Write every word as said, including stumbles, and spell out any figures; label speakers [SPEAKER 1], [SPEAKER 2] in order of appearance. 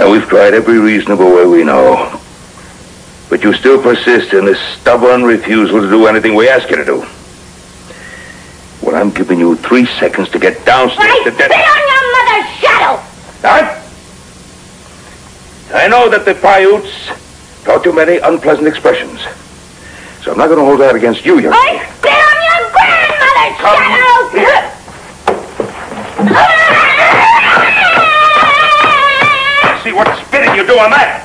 [SPEAKER 1] Now, we've tried every reasonable way we know. But you still persist in this stubborn refusal to do anything we ask you to do. Well, I'm giving you three seconds to get downstairs
[SPEAKER 2] I
[SPEAKER 1] to death.
[SPEAKER 2] spit on your mother's shadow!
[SPEAKER 1] Huh? I know that the Paiutes taught you many unpleasant expressions. So I'm not going to hold that against you, young
[SPEAKER 2] I
[SPEAKER 1] lady.
[SPEAKER 2] spit on your grandmother's
[SPEAKER 1] Come
[SPEAKER 2] shadow!
[SPEAKER 1] here. See what spitting you do on that?